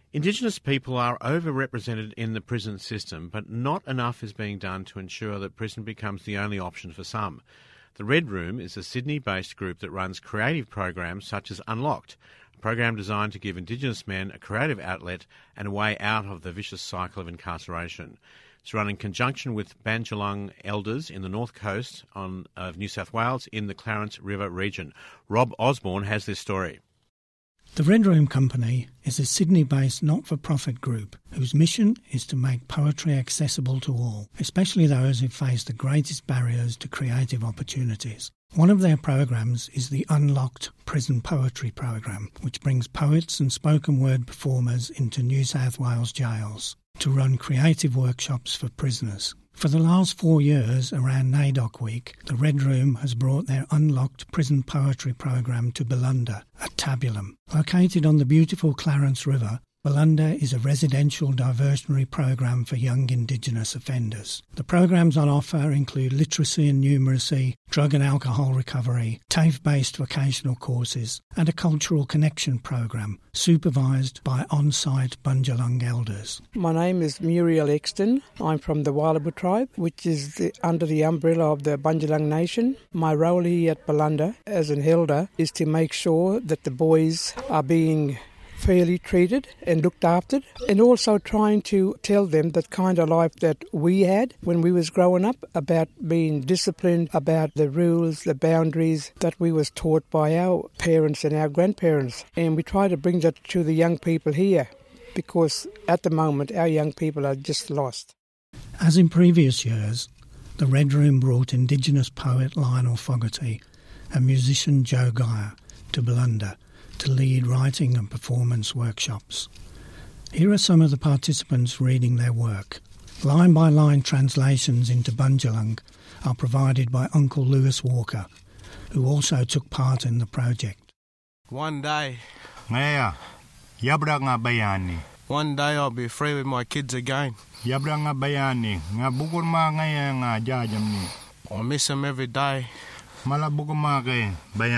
Indigenous people are overrepresented in the prison system, but not enough is being done to ensure that prison becomes the only option for some. The Red Room is a Sydney-based group that runs creative programs such as Unlocked, a program designed to give Indigenous men a creative outlet and a way out of the vicious cycle of incarceration. It's run in conjunction with Bundjalung elders in the north coast of New South Wales in the Clarence River region. Rob Osborne has this story. The Red Room Company is a Sydney-based not-for-profit group whose mission is to make poetry accessible to all, especially those who face the greatest barriers to creative opportunities. One of their programs is the Unlocked Prison Poetry Program, which brings poets and spoken word performers into New South Wales jails to run creative workshops for prisoners. For the last 4 years, around NAIDOC Week, the Red Room has brought their Unlocked Prison Poetry program to Ballunda at Tabulum. Located on the beautiful Clarence River, Ballunda is a residential diversionary program for young Indigenous offenders. The programs on offer include literacy and numeracy, drug and alcohol recovery, TAFE-based vocational courses, and a cultural connection program supervised by on-site Bundjalung elders. My name is Muriel Exton. I'm from the Wallabu tribe, which is under the umbrella of the Bundjalung Nation. My role here at Ballunda as an elder is to make sure that the boys are being fairly treated and looked after, and also trying to tell them that kind of life that we had when we was growing up, about being disciplined, about the rules, the boundaries that we was taught by our parents and our grandparents. And we try to bring that to the young people here, because at the moment our young people are just lost. As in previous years, the Red Room brought Indigenous poet Lionel Fogarty and musician Joe Geyer to Ballunda to lead writing and performance workshops. Here are some of the participants reading their work. Line-by-line translations into Bundjalung are provided by Uncle Lewis Walker, who also took part in the project. One day Ngaya, yabra nga bayani. One day I'll be free with my kids again. Yabra nga bayani, nga bukul ma ngaya nga jajam ni. I miss them every day. Mala bukul ma kay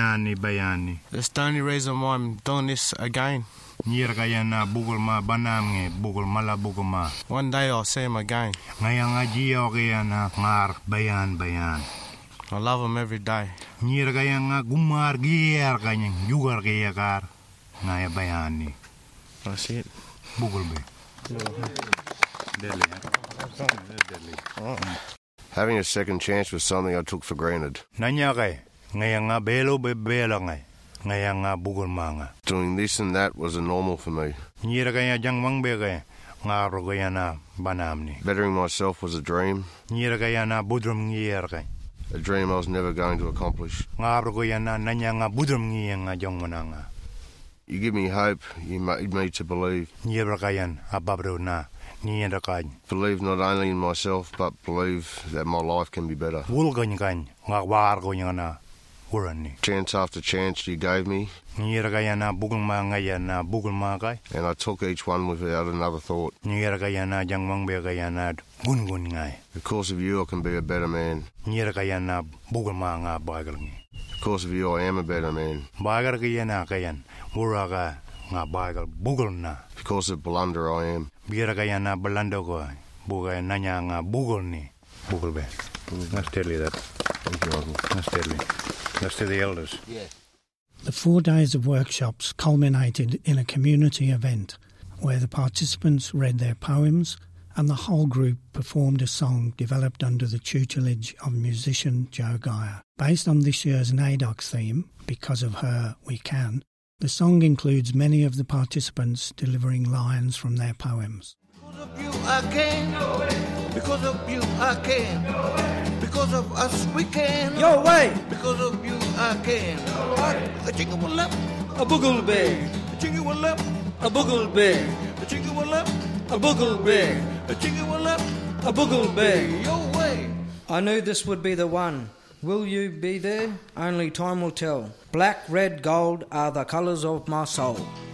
bayani. That's the only reason why I'm doing this again. Nyir kaya na bukul ma banam nge bukul mala bukul ma. One day I'll see them again. Ngaya nga jiyo kaya na ngar bayan. I love them every day. Nyir kaya nga gumar giyer kanya yugar kaya kar ngaya bayani. That's it. Bukul be. Deadly. Having a second chance was something I took for granted. Nanya kay ngaya nga belo be bela ngay. Ngaya nga bukul manga. Doing this and that was a normal for me. Nyir kaya jang mang be kay ngaro kaya na banam ni. Bettering myself was a dream. Nyir kaya na budrum ngiyer kay. A dream I was never going to accomplish. Ngaro kaya na nanya nga budrum ngiyer nga jong mananga. You give me hope, you made me to believe. Nyir kaya ababro na. Believe not only in myself, but believe that my life can be better. Chance after chance you gave me, and I took each one without another thought. Because of you I can be a better man. Because of you I am a better man. Because of Ballunda I am. Biar kaya na Ballunda ko, bukan nanya nga bugol ni. Bugol be. Let's tell you that. Thank you, Uncle. Let's tell you. Let's tell the elders. Yeah. The 4 days of workshops culminated in a community event where the participants read their poems and the whole group performed a song developed under the tutelage of musician Joe Geyer. Based on this year's NAIDOC theme, Because of Her We Can, the song includes many of the participants delivering lines from their poems. Because of you I can, because of you I can, because of us we can. Yo, way! Because of you I can. A jingle one lap, A boogle bag, a jingle one lap, a boogle bag, a jingle one lap, a boogle bag, a jingle one lap, a boogle bag. your way. I knew this would be the one. Will you be there? Only time will tell. Black, red, gold are the colours of my soul.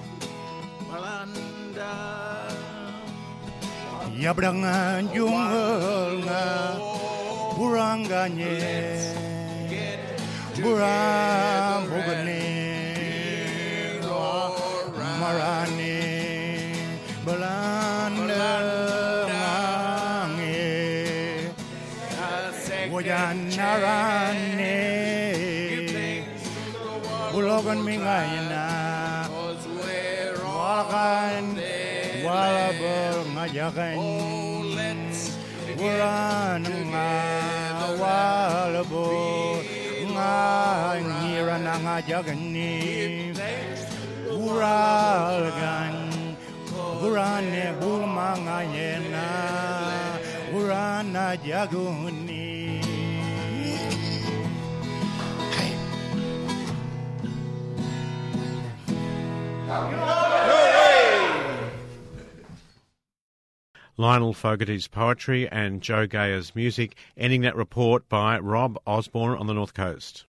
Yabrangan jungal nga buranganye buram bugani marani Belanda Mange Woyanarane Bulogan Mingayana Walakan Walabel Majagan Wuran Walabo Ngira Jagani Uralgan Urane Bulmangayena Urana Jaguni Lionel Fogarty's poetry and Joe Gayer's music, ending that report by Rob Osborne on the North Coast.